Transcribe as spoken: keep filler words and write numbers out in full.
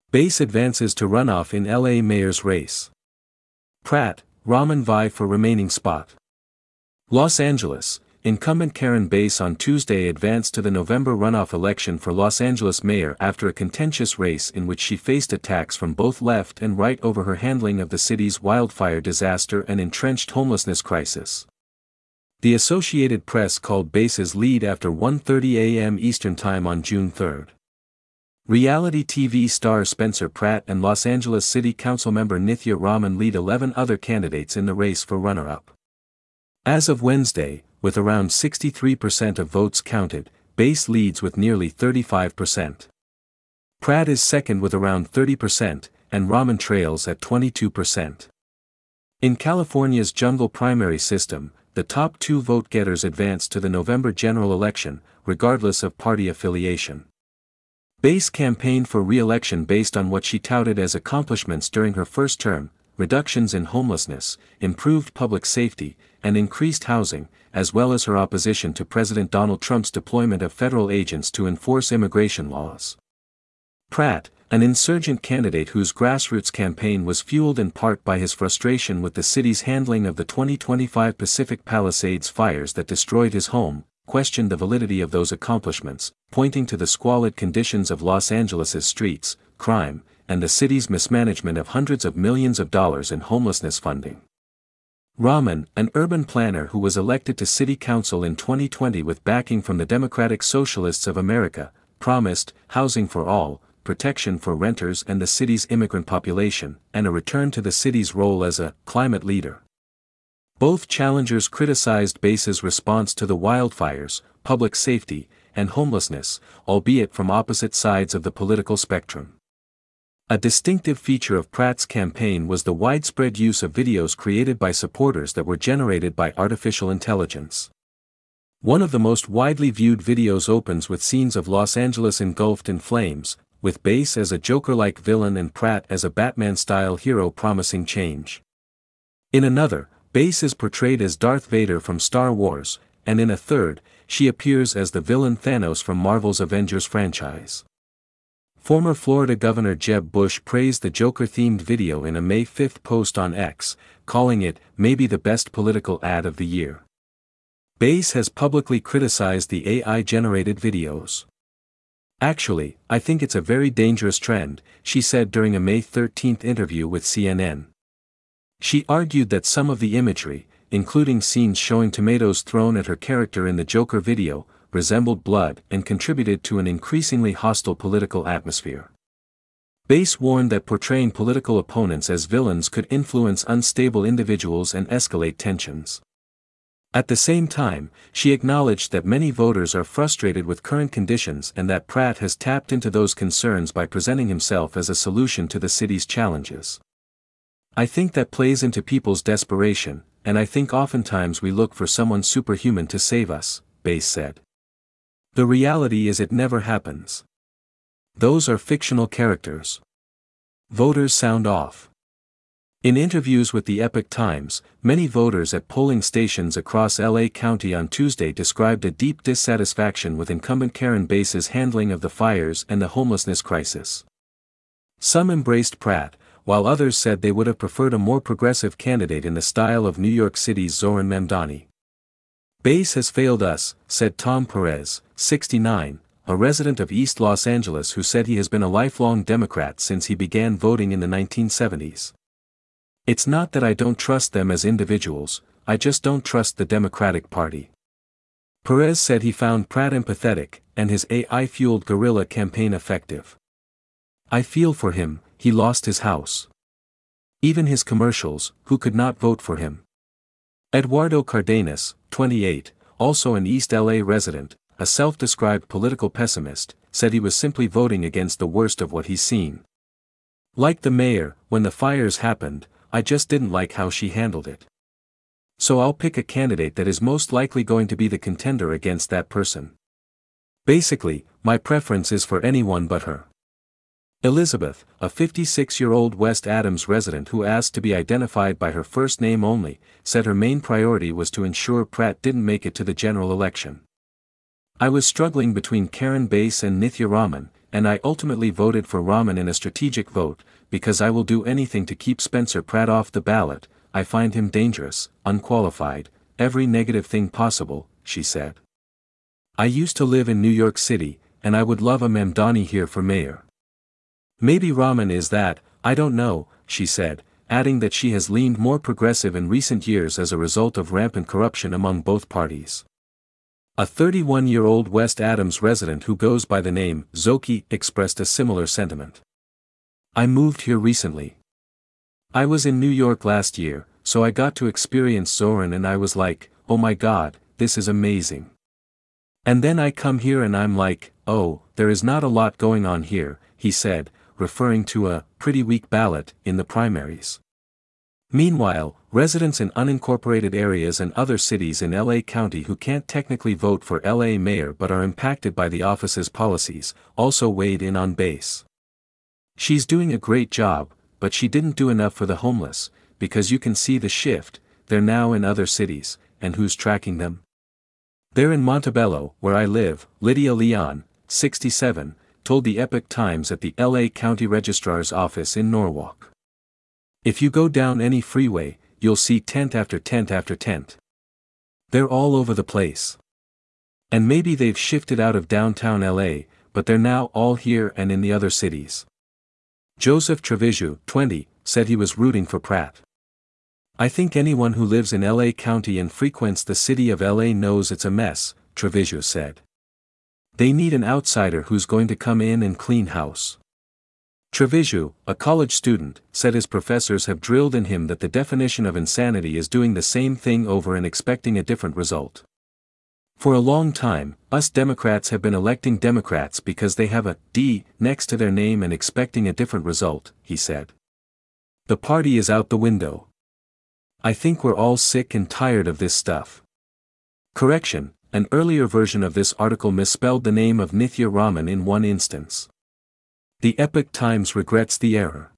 Bass advances to runoff in L A mayor's race. Pratt, Raman vie for remaining spot. Los Angeles, incumbent Karen Bass on Tuesday advanced to the November runoff election for Los Angeles mayor after a contentious race in which she faced attacks from both left and right over her handling of the city's wildfire disaster and entrenched homelessness crisis. The Associated Press called Bass's lead after one thirty a m Eastern Time on June third. Reality T V star Spencer Pratt and Los Angeles City Council member Nithya Raman lead eleven other candidates in the race for runner-up. As of Wednesday, with around sixty-three percent of votes counted, Bass leads with nearly thirty-five percent. Pratt is second with around thirty percent, and Raman trails at twenty-two percent. In California's jungle primary system, the top two vote-getters advance to the November general election, regardless of party affiliation. Bass campaigned for re-election based on what she touted as accomplishments during her first term: reductions in homelessness, improved public safety, and increased housing, as well as her opposition to President Donald Trump's deployment of federal agents to enforce immigration laws. Pratt, an insurgent candidate whose grassroots campaign was fueled in part by his frustration with the city's handling of the twenty twenty-five Pacific Palisades fires that destroyed his home, questioned the validity of those accomplishments, pointing to the squalid conditions of Los Angeles's streets, crime, and the city's mismanagement of hundreds of millions of dollars in homelessness funding. Raman, an urban planner who was elected to city council in twenty twenty with backing from the Democratic Socialists of America, promised housing for all, protection for renters and the city's immigrant population, and a return to the city's role as a climate leader. Both challengers criticized Bass's response to the wildfires, public safety, and homelessness, albeit from opposite sides of the political spectrum. A distinctive feature of Pratt's campaign was the widespread use of videos created by supporters that were generated by artificial intelligence. One of the most widely viewed videos opens with scenes of Los Angeles engulfed in flames, with Bass as a Joker-like villain and Pratt as a Batman-style hero promising change. In another, Bass is portrayed as Darth Vader from Star Wars, and in a third, she appears as the villain Thanos from Marvel's Avengers franchise. Former Florida Governor Jeb Bush praised the Joker-themed video in a May fifth post on X, calling it maybe the best political ad of the year. Bass has publicly criticized the A I-generated videos. "Actually, I think it's a very dangerous trend," she said during a May thirteenth interview with C N N. She argued that some of the imagery, including scenes showing tomatoes thrown at her character in the Joker video, resembled blood and contributed to an increasingly hostile political atmosphere. Bass warned that portraying political opponents as villains could influence unstable individuals and escalate tensions. At the same time, she acknowledged that many voters are frustrated with current conditions and that Pratt has tapped into those concerns by presenting himself as a solution to the city's challenges. "I think that plays into people's desperation, and I think oftentimes we look for someone superhuman to save us," Bass said. "The reality is it never happens. Those are fictional characters." Voters sound off. In interviews with the Epoch Times, many voters at polling stations across L A County on Tuesday described a deep dissatisfaction with incumbent Karen Bass's handling of the fires and the homelessness crisis. Some embraced Pratt, while others said they would have preferred a more progressive candidate in the style of New York City's Zohran Mamdani. "Bass has failed us," said Tom Perez, sixty-nine, a resident of East Los Angeles who said he has been a lifelong Democrat since he began voting in the nineteen seventies. "It's not that I don't trust them as individuals, I just don't trust the Democratic Party." Perez said he found Pratt empathetic, and his A I-fueled guerrilla campaign effective. "I feel for him, he lost his house. Even his commercials, who could not vote for him." Eduardo Cardenas, twenty-eight, also an East L A resident, a self-described political pessimist, said he was simply voting against the worst of what he's seen. "Like the mayor, when the fires happened, I just didn't like how she handled it. So I'll pick a candidate that is most likely going to be the contender against that person. Basically, my preference is for anyone but her." Elizabeth, a fifty-six-year-old West Adams resident who asked to be identified by her first name only, said her main priority was to ensure Pratt didn't make it to the general election. "I was struggling between Karen Bass and Nithya Raman," and I ultimately voted for Raman in a strategic vote, because I will do anything to keep Spencer Pratt off the ballot. I find him dangerous, unqualified, every negative thing possible, she said. I used to live in New York City, and I would love a Mamdani here for mayor. Maybe Raman is that, I don't know, she said, adding that she has leaned more progressive in recent years as a result of rampant corruption among both parties. A thirty-one-year-old West Adams resident who goes by the name Zoki expressed a similar sentiment. I moved here recently. I was in New York last year, so I got to experience Zoran and I was like, oh my god, this is amazing. And then I come here and I'm like, oh, there is not a lot going on here, he said, referring to a pretty weak ballot in the primaries. Meanwhile, residents in unincorporated areas and other cities in L A County who can't technically vote for L A mayor but are impacted by the office's policies, also weighed in on base. She's doing a great job, but she didn't do enough for the homeless, because you can see the shift, they're now in other cities, and who's tracking them? They're in Montebello, where I live, Lydia Leon, sixty-seven, told the Epoch Times at the L A County Registrar's office in Norwalk. If you go down any freeway, you'll see tent after tent after tent. They're all over the place. And maybe they've shifted out of downtown L A, but they're now all here and in the other cities. Joseph Trevisu, twenty, said he was rooting for Pratt. I think anyone who lives in L A County and frequents the city of L A knows it's a mess, Trevisu said. They need an outsider who's going to come in and clean house. Trevisu, a college student, said his professors have drilled in him that the definition of insanity is doing the same thing over and expecting a different result. For a long time, us Democrats have been electing Democrats because they have a D next to their name and expecting a different result, he said. The party is out the window. I think we're all sick and tired of this stuff. Correction, an earlier version of this article misspelled the name of Nithya Raman in one instance. The Epoch Times regrets the error.